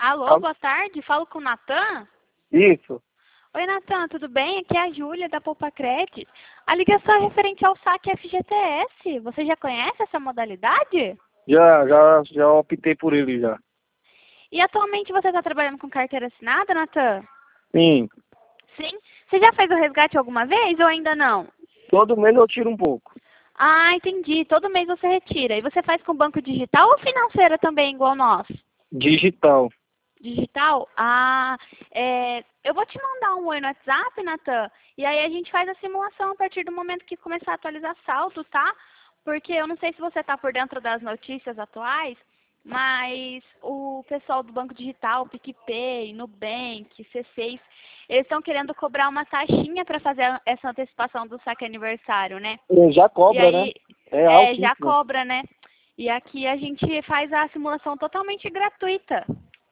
Alô, boa tarde. Falo com o Natan? Isso. Oi, Natan, tudo bem? Aqui é a Júlia, da Poupacred. A ligação é referente ao saque FGTS. Você já conhece essa modalidade? Já optei por ele já. E atualmente você está trabalhando com carteira assinada, Natan? Sim. Sim? Você já fez o resgate alguma vez ou ainda não? Todo mês eu tiro um pouco. Ah, entendi. Todo mês você retira. E você faz com banco digital ou financeira também, igual nós? Digital. Digital? Eu vou te mandar um oi no WhatsApp, Natan, e aí a gente faz a simulação a partir do momento que começar a atualizar saldo, tá? Porque eu não sei se você está por dentro das notícias atuais, mas o pessoal do Banco Digital, PicPay, Nubank, C6, eles estão querendo cobrar uma taxinha para fazer essa antecipação do saque aniversário, né? Já E cobra, né? aí, É já altíssimo. cobra, né? E aqui a gente faz a simulação totalmente gratuita.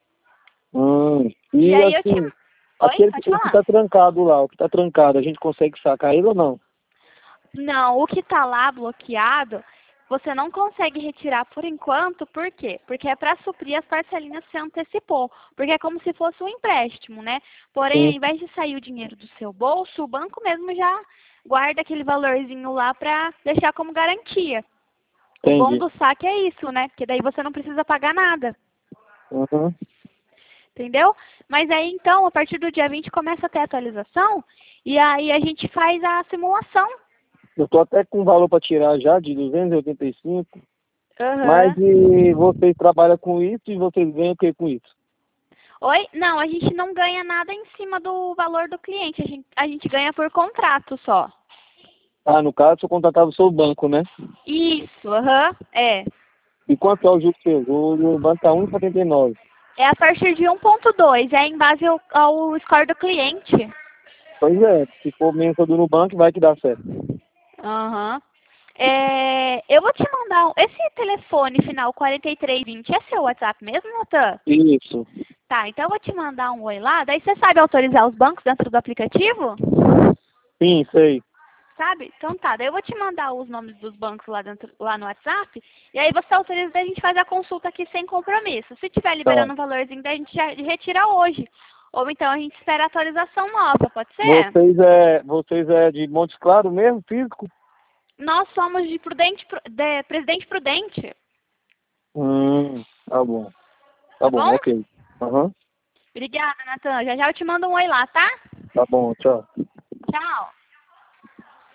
E E aí eu te... assim, Oi? aquele Pode o que falar. tá trancado lá, o que tá trancado, a gente consegue sacar ele ou não? Não, o que está lá bloqueado, você não consegue retirar por enquanto, por quê? Porque é para suprir as parcelinhas que você antecipou. Porque é como se fosse um empréstimo, né? Porém, ao Sim, invés de sair o dinheiro do seu bolso, o banco mesmo já guarda aquele valorzinho lá para deixar como garantia. O bom entendi. do saque é isso, né? Porque daí você não precisa pagar nada. Uhum. Entendeu? Mas aí então, a partir do dia 20 começa a ter atualização e aí a gente faz a simulação. Eu tô até com valor para tirar já, de 285. Mas Aham. e vocês trabalham com isso e vocês ganham o que com isso? Oi? Não, a gente não ganha nada em cima do valor do cliente. A gente ganha por contrato só. Ah, no caso, eu sou contratado do seu banco, né? Isso, aham, é. E quanto é o juros seu? O banco tá 1,79. É a partir de 1,2. É em base ao score do cliente. Pois é, se for menos do Nubank, vai que dá certo. Aham. Eu vou te mandar esse telefone final 4320. É seu WhatsApp mesmo, Natan? Isso. Tá, então eu vou te mandar um oi lá. Daí você sabe autorizar os bancos dentro do aplicativo? Sim, sei. Sabe? Então tá, daí eu vou te mandar os nomes dos bancos lá, lá no WhatsApp, e aí você autoriza, daí a gente faz a consulta aqui sem compromisso. Se tiver Tá. liberando um valorzinho, daí a gente já retira hoje. Ou então a gente espera a atualização nova, pode ser? Vocês é de Montes Claros mesmo, físico? Nós somos de Presidente Prudente, Tá bom. Tá tá bom, bom? ok. Aham. Obrigada, Natan. Já já eu te mando um oi lá, tá? Tá bom, tchau. Tchau.